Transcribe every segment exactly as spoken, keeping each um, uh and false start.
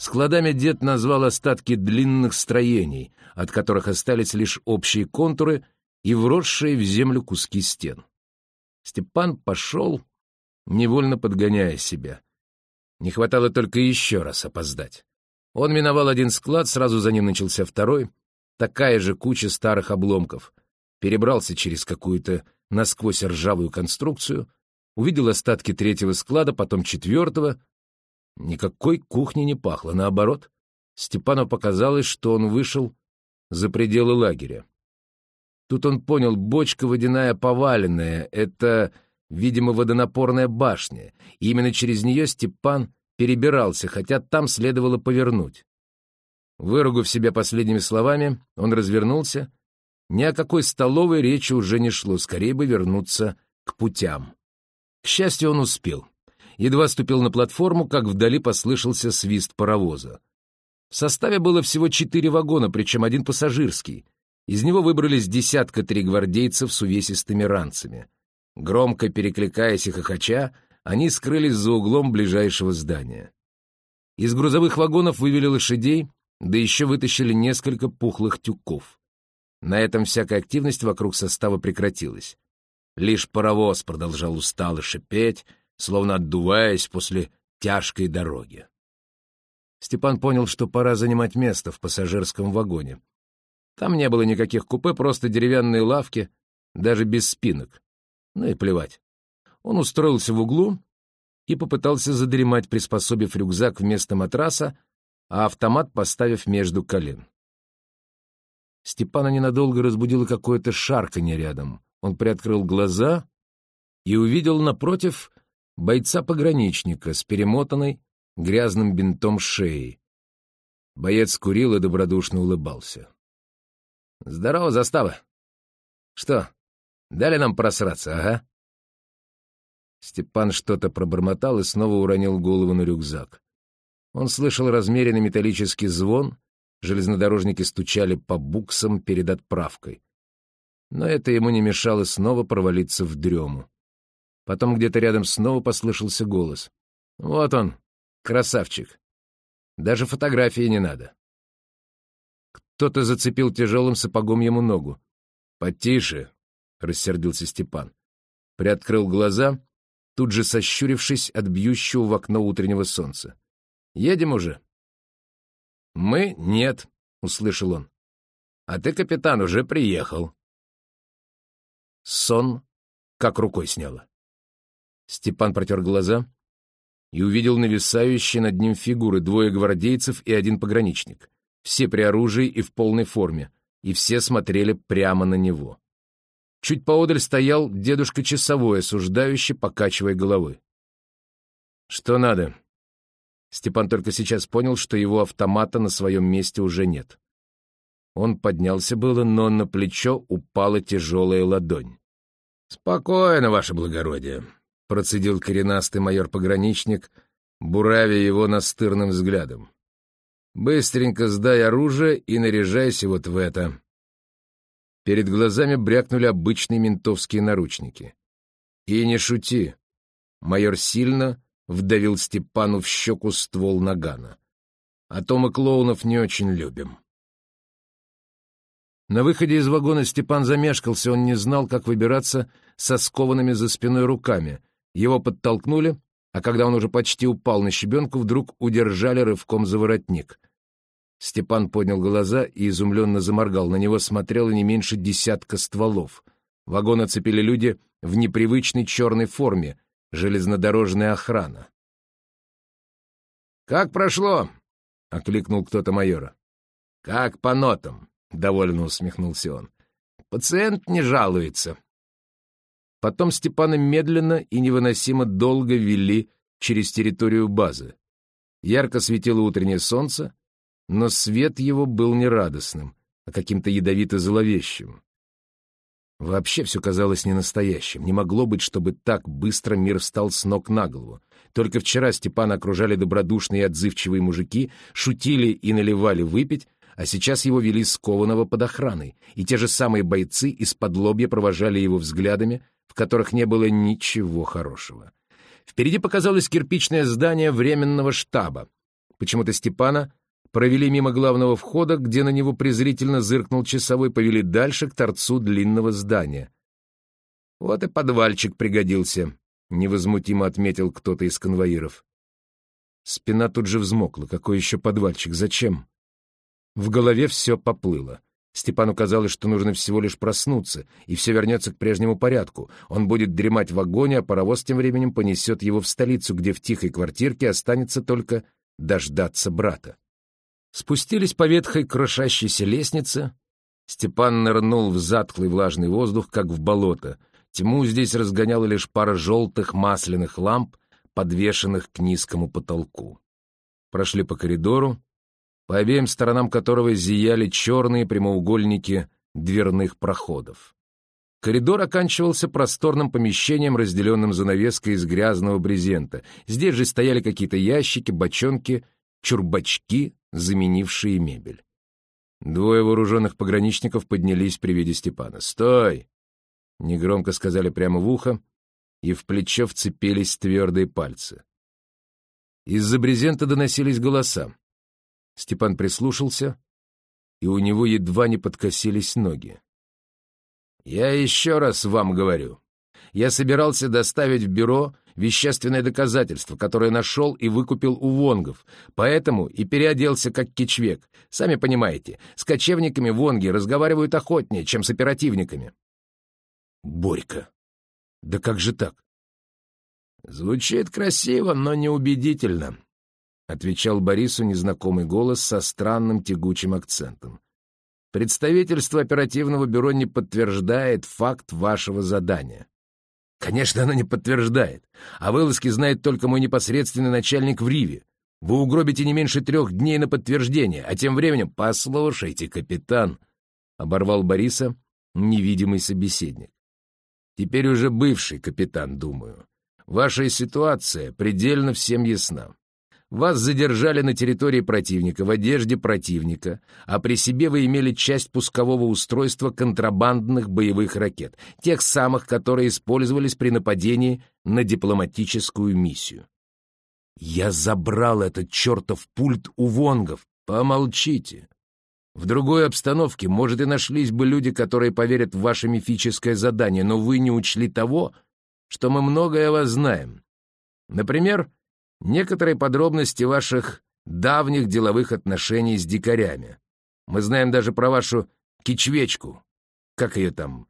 Складами дед назвал остатки длинных строений, от которых остались лишь общие контуры и вросшие в землю куски стен. Степан пошел, невольно подгоняя себя. Не хватало только еще раз опоздать. Он миновал один склад, сразу за ним начался второй, такая же куча старых обломков. Перебрался через какую-то насквозь ржавую конструкцию, увидел остатки третьего склада, потом четвертого. Никакой кухни не пахло, наоборот. Степану показалось, что он вышел за пределы лагеря. Тут он понял, бочка водяная поваленная — это, видимо, водонапорная башня, и именно через нее Степан перебирался, хотя там следовало повернуть. Выругав себя последними словами, он развернулся. Ни о какой столовой речи уже не шло, скорее бы вернуться к путям. К счастью, он успел. Едва ступил на платформу, как вдали послышался свист паровоза. В составе было всего четыре вагона, причем один пассажирский. Из него выбрались десятка три гвардейцев с увесистыми ранцами. Громко перекликаясь и хохоча, они скрылись за углом ближайшего здания. Из грузовых вагонов вывели лошадей, да еще вытащили несколько пухлых тюков. На этом всякая активность вокруг состава прекратилась. Лишь паровоз продолжал устало шипеть, словно отдуваясь после тяжкой дороги. Степан понял, что пора занимать место в пассажирском вагоне. Там не было никаких купе, просто деревянные лавки, даже без спинок. Ну и плевать. Он устроился в углу и попытался задремать, приспособив рюкзак вместо матраса, а автомат поставив между колен. Степана ненадолго разбудило какое-то шарканье рядом. Он приоткрыл глаза и увидел напротив бойца-пограничника с перемотанной грязным бинтом шеей. Боец курил и добродушно улыбался. — Здорово, застава! Что, дали нам просраться, ага? Степан что-то пробормотал и снова уронил голову на рюкзак. Он слышал размеренный металлический звон, железнодорожники стучали по буксам перед отправкой. Но это ему не мешало снова провалиться в дрему. Потом где-то рядом снова послышался голос. «Вот он, красавчик! Даже фотографии не надо!» Кто-то зацепил тяжелым сапогом ему ногу. «Потише!» — рассердился Степан. Приоткрыл глаза, тут же сощурившись от бьющего в окно утреннего солнца. «Едем уже?» «Мы — нет», — услышал он. «А ты, капитан, уже приехал». Сон как рукой сняло. Степан протер глаза и увидел нависающие над ним фигуры, двое гвардейцев и один пограничник. Все при оружии и в полной форме, и все смотрели прямо на него. Чуть поодаль стоял дедушка часовой, осуждающий, покачивая головой. «Что надо?» Степан только сейчас понял, что его автомата на своем месте уже нет. Он поднялся было, но на плечо упала тяжелая ладонь. «Спокойно, ваше благородие», — процедил коренастый майор-пограничник, буравя его настырным взглядом. «Быстренько сдай оружие и наряжайся вот в это». Перед глазами брякнули обычные ментовские наручники. «И не шути», — майор сильно вдавил Степану в щеку ствол нагана. «А то мы клоунов не очень любим». На выходе из вагона Степан замешкался, он не знал, как выбираться со скованными за спиной руками. Его подтолкнули, а когда он уже почти упал на щебенку, вдруг удержали рывком за воротник. Степан поднял глаза и изумленно заморгал. На него смотрело не меньше десятка стволов. Вагон оцепили люди в непривычной черной форме, железнодорожная охрана. «Как прошло?» — окликнул кто-то майора. «Как по нотам», — довольно усмехнулся он. «Пациент не жалуется». Потом Степана медленно и невыносимо долго вели через территорию базы. Ярко светило утреннее солнце, но свет его был не радостным, а каким-то ядовито-зловещим. Вообще все казалось ненастоящим. Не могло быть, чтобы так быстро мир встал с ног на голову. Только вчера Степана окружали добродушные и отзывчивые мужики, шутили и наливали выпить, а сейчас его вели скованного под охраной, и те же самые бойцы исподлобья провожали его взглядами, в которых не было ничего хорошего. Впереди показалось кирпичное здание временного штаба. Почему-то Степана провели мимо главного входа, где на него презрительно зыркнул часовой, повели дальше к торцу длинного здания. «Вот и подвальчик пригодился», — невозмутимо отметил кто-то из конвоиров. Спина тут же взмокла. Какой еще подвальчик? Зачем? В голове все поплыло. Степану казалось, что нужно всего лишь проснуться, и все вернется к прежнему порядку. Он будет дремать в вагоне, а паровоз тем временем понесет его в столицу, где в тихой квартирке останется только дождаться брата. Спустились по ветхой крошащейся лестнице. Степан нырнул в затхлый влажный воздух, как в болото. Тьму здесь разгоняла лишь пара желтых масляных ламп, подвешенных к низкому потолку. Прошли по коридору, по обеим сторонам которого зияли черные прямоугольники дверных проходов. Коридор оканчивался просторным помещением, разделенным занавеской из грязного брезента. Здесь же стояли какие-то ящики, бочонки, чурбачки, заменившие мебель. Двое вооруженных пограничников поднялись при виде Степана. «Стой!» — негромко сказали прямо в ухо, и в плечо вцепились твердые пальцы. Из-за брезента доносились голоса. Степан прислушался, и у него едва не подкосились ноги. «Я еще раз вам говорю. Я собирался доставить в бюро вещественное доказательство, которое нашел и выкупил у вонгов, поэтому и переоделся как кичвек. Сами понимаете, с кочевниками вонги разговаривают охотнее, чем с оперативниками». «Борька! Да как же так?» «Звучит красиво, но неубедительно», — отвечал Борису незнакомый голос со странным тягучим акцентом. «Представительство оперативного бюро не подтверждает факт вашего задания». «Конечно, оно не подтверждает. О вылазке знает только мой непосредственный начальник в Риве. Вы угробите не меньше трех дней на подтверждение, а тем временем...» «Послушайте, капитан», — оборвал Бориса невидимый собеседник. «Теперь уже бывший капитан, думаю. Ваша ситуация предельно всем ясна. Вас задержали на территории противника, в одежде противника, а при себе вы имели часть пускового устройства контрабандных боевых ракет, тех самых, которые использовались при нападении на дипломатическую миссию. Я забрал этот чертов пульт у вонгов. Помолчите. В другой обстановке, может, и нашлись бы люди, которые поверят в ваше мифическое задание, но вы не учли того, что мы многое о вас знаем. Например, некоторые подробности ваших давних деловых отношений с дикарями. Мы знаем даже про вашу кичвечку. Как ее там?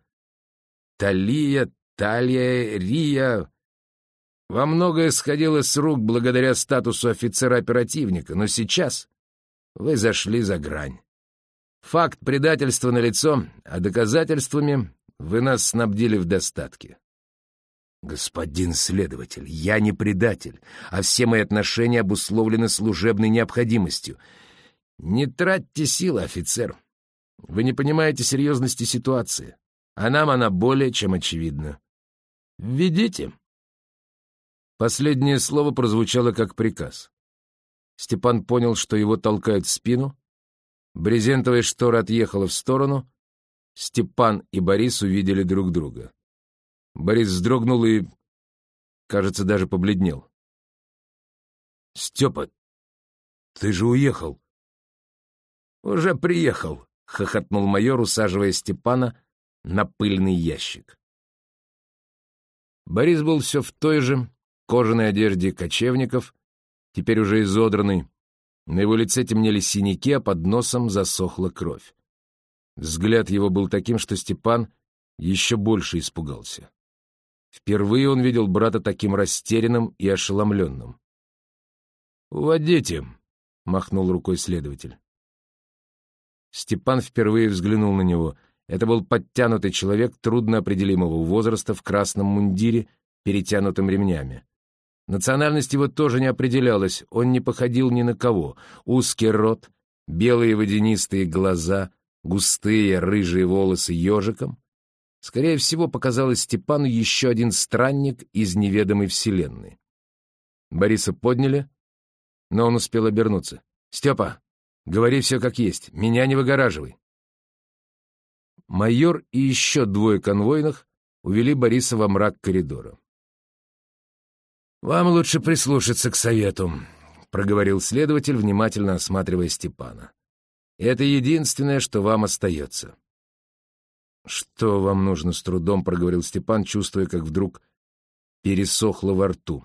Талия, Талия, Рия. Вам многое сходило с рук благодаря статусу офицера-оперативника, но сейчас вы зашли за грань. Факт предательства налицо, а доказательствами вы нас снабдили в достатке. Господин следователь, я не предатель, а все мои отношения обусловлены служебной необходимостью. Не тратьте силы, офицер. Вы не понимаете серьезности ситуации, а нам она более чем очевидна. Введите. Последнее слово прозвучало как приказ. Степан понял, что его толкают в спину. Брезентовая штора отъехала в сторону. Степан и Борис увидели друг друга. Борис вздрогнул и, кажется, даже побледнел. — Степа, ты же уехал. — Уже приехал, — хохотнул майор, усаживая Степана на пыльный ящик. Борис был все в той же кожаной одежде кочевников, теперь уже изодранный. На его лице темнели синяки, а под носом засохла кровь. Взгляд его был таким, что Степан еще больше испугался. Впервые он видел брата таким растерянным и ошеломленным. «Уводите», — махнул рукой следователь. Степан впервые взглянул на него. Это был подтянутый человек трудноопределимого возраста в красном мундире, перетянутым ремнями. Национальность его тоже не определялась, он не походил ни на кого. Узкий рот, белые водянистые глаза, густые рыжие волосы ежиком. Скорее всего, показалось Степану еще один странник из неведомой вселенной. Бориса подняли, но он успел обернуться. «Степа, говори все как есть, меня не выгораживай». Майор и еще двое конвойных увели Бориса во мрак коридора. «Вам лучше прислушаться к совету. — проговорил следователь, внимательно осматривая Степана. «Это единственное, что вам остается». «Что вам нужно?» — с трудом проговорил Степан, чувствуя, как вдруг пересохло во рту.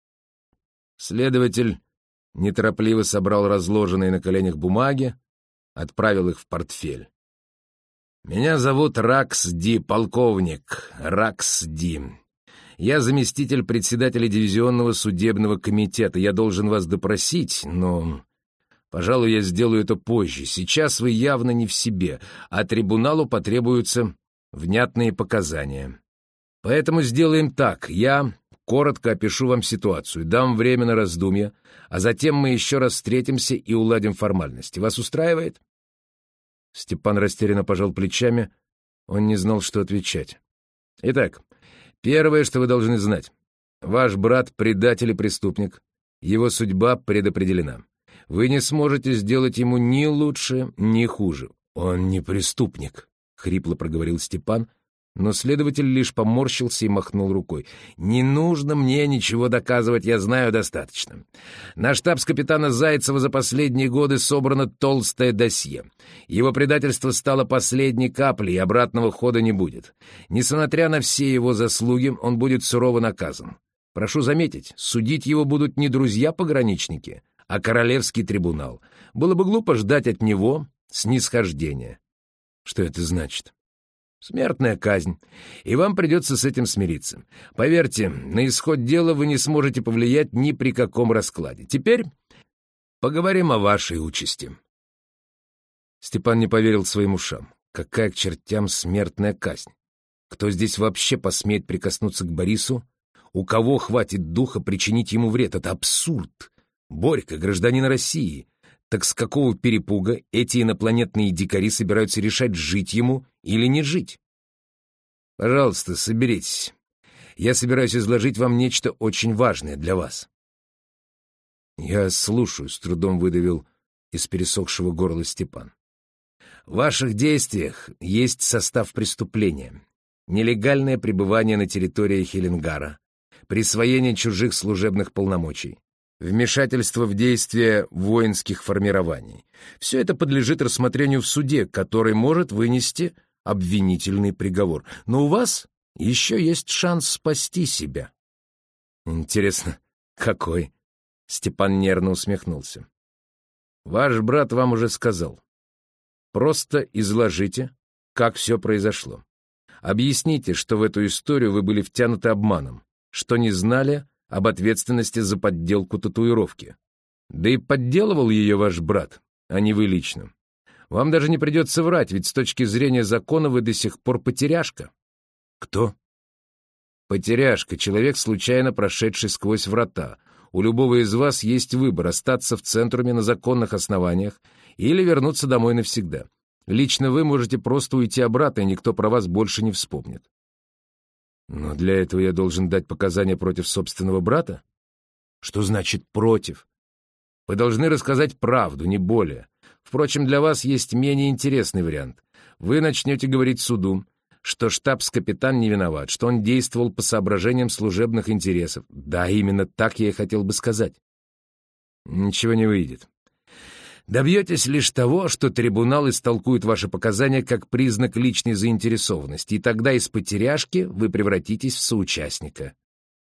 Следователь неторопливо собрал разложенные на коленях бумаги, отправил их в портфель. «Меня зовут Ракс Ди, полковник, Ракс Ди. Я заместитель председателя дивизионного судебного комитета. Я должен вас допросить, но, пожалуй, я сделаю это позже. Сейчас вы явно не в себе, а трибуналу потребуются внятные показания. Поэтому сделаем так. Я коротко опишу вам ситуацию, дам время на раздумья, а затем мы еще раз встретимся и уладим формальности. Вас устраивает?» Степан растерянно пожал плечами. Он не знал, что отвечать. «Итак, первое, что вы должны знать. Ваш брат — предатель и преступник. Его судьба предопределена. Вы не сможете сделать ему ни лучше, ни хуже». «Он не преступник», — хрипло проговорил Степан, но следователь лишь поморщился и махнул рукой. «Не нужно мне ничего доказывать, я знаю достаточно. На штабс-капитана Зайцева за последние годы собрано толстое досье. Его предательство стало последней каплей, и обратного хода не будет. Несмотря на все его заслуги, он будет сурово наказан. Прошу заметить, судить его будут не друзья-пограничники, а Королевский трибунал. Было бы глупо ждать от него снисхождения». «Что это значит?» «Смертная казнь, и вам придется с этим смириться. Поверьте, на исход дела вы не сможете повлиять ни при каком раскладе. Теперь поговорим о вашей участи». Степан не поверил своим ушам. Какая к чертям смертная казнь? Кто здесь вообще посмеет прикоснуться к Борису? У кого хватит духа причинить ему вред? Это абсурд. Борька — гражданин России. Так с какого перепуга эти инопланетные дикари собираются решать, жить ему или не жить? Пожалуйста, соберитесь. Я собираюсь изложить вам нечто очень важное для вас. Я слушаю, — с трудом выдавил из пересохшего горла Степан. В ваших действиях есть состав преступления. Нелегальное пребывание на территории Хеленгара, присвоение чужих служебных полномочий, вмешательство в действия воинских формирований. Все это подлежит рассмотрению в суде, который может вынести обвинительный приговор. Но у вас еще есть шанс спасти себя. Интересно, какой? Степан нервно усмехнулся. Ваш брат вам уже сказал. Просто изложите, как все произошло. Объясните, что в эту историю вы были втянуты обманом, что не знали об ответственности за подделку татуировки. Да и подделывал ее ваш брат, а не вы лично. Вам даже не придется врать, ведь с точки зрения закона вы до сих пор потеряшка. Кто? Потеряшка, человек, случайно прошедший сквозь врата. У любого из вас есть выбор — остаться в центруме на законных основаниях или вернуться домой навсегда. Лично вы можете просто уйти обратно, и никто про вас больше не вспомнит. Но для этого я должен дать показания против собственного брата? Что значит «против»? Вы должны рассказать правду, не более. Впрочем, для вас есть менее интересный вариант. Вы начнете говорить суду, что штабс-капитан не виноват, что он действовал по соображениям служебных интересов. Да, именно так я и хотел бы сказать. Ничего не выйдет. Добьетесь лишь того, что трибунал истолкует ваши показания как признак личной заинтересованности, и тогда из потеряшки вы превратитесь в соучастника.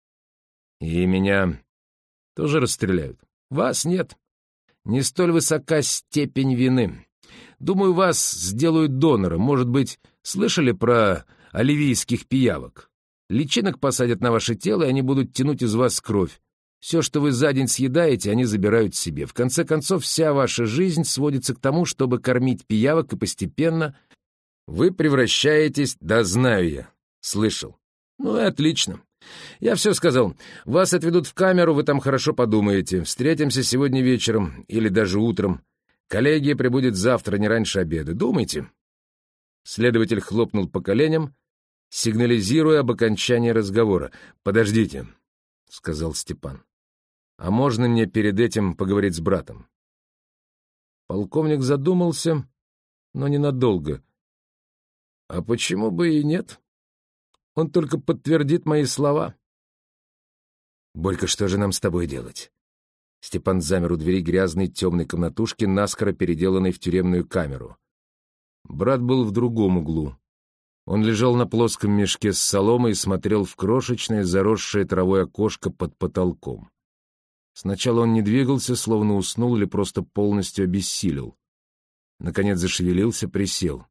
И меня тоже расстреляют? Вас нет. Не столь высока степень вины. Думаю, вас сделают донором. Может быть, слышали про оливийских пиявок? Личинок посадят на ваше тело, и они будут тянуть из вас кровь. Все, что вы за день съедаете, они забирают себе. В конце концов, вся ваша жизнь сводится к тому, чтобы кормить пиявок, и постепенно вы превращаетесь... Да знаю я. Слышал. Ну и отлично. Я все сказал. Вас отведут в камеру, вы там хорошо подумаете. Встретимся сегодня вечером или даже утром. Коллегия прибудет завтра, не раньше обеда. Думайте. Следователь хлопнул по коленям, сигнализируя об окончании разговора. «Подождите», — сказал Степан. «А можно мне перед этим поговорить с братом?» Полковник задумался, но ненадолго. «А почему бы и нет? Он только подтвердит мои слова». «Борька, что же нам с тобой делать? Степан замер у двери грязной темной комнатушки, наскоро переделанной в тюремную камеру. Брат был в другом углу. Он лежал на плоском мешке с соломой и смотрел в крошечное, заросшее травой окошко под потолком. Сначала он не двигался, словно уснул или просто полностью обессилел. Наконец зашевелился, присел.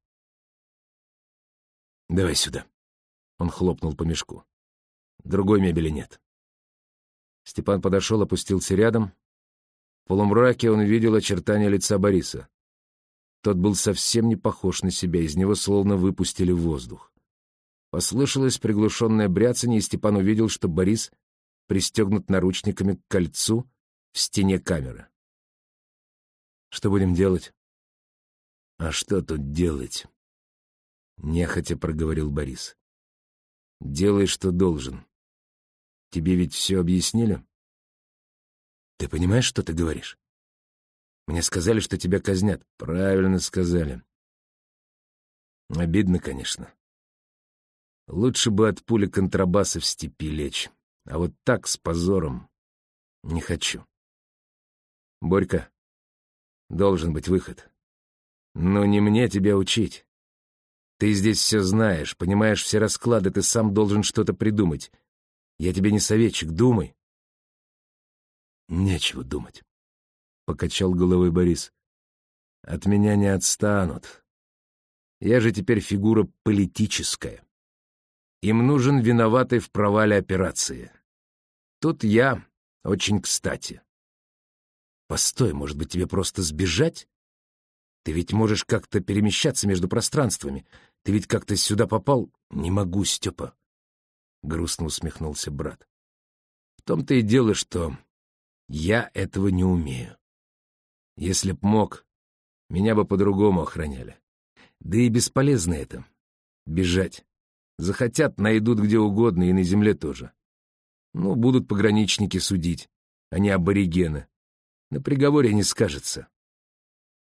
«Давай сюда». Он хлопнул по мешку. «Другой мебели нет». Степан подошел, опустился рядом. В полумраке он видел очертания лица Бориса. Тот был совсем не похож на себя, из него словно выпустили воздух. Послышалось приглушенное бряцанье, и Степан увидел, что Борис пристегнут наручниками к кольцу в стене камеры. «Что будем делать?» «А что тут делать?» — нехотя проговорил Борис. «Делай, что должен. Тебе ведь все объяснили?» «Ты понимаешь, что ты говоришь? Мне сказали, что тебя казнят». «Правильно сказали. Обидно, конечно. Лучше бы от пули контрабаса в степи лечь. А вот так, с позором, не хочу. Борька, должен быть выход. Но не мне тебя учить. Ты здесь все знаешь, понимаешь все расклады, ты сам должен что-то придумать. Я тебе не советчик, думай». «Нечего думать», — покачал головой Борис. «От меня не отстанут. Я же теперь фигура политическая. Им нужен виноватый в провале операции. Тут я очень кстати. Постой, может быть, тебе просто сбежать? Ты ведь можешь как-то перемещаться между пространствами. Ты ведь как-то сюда попал?» «Не могу, Степа», — грустно усмехнулся брат. «В том-то и дело, что я этого не умею. Если б мог, меня бы по-другому охраняли. Да и бесполезно это — бежать. Захотят, найдут где угодно, и на земле тоже. Ну, будут пограничники судить, а не аборигены. На приговоре не скажется».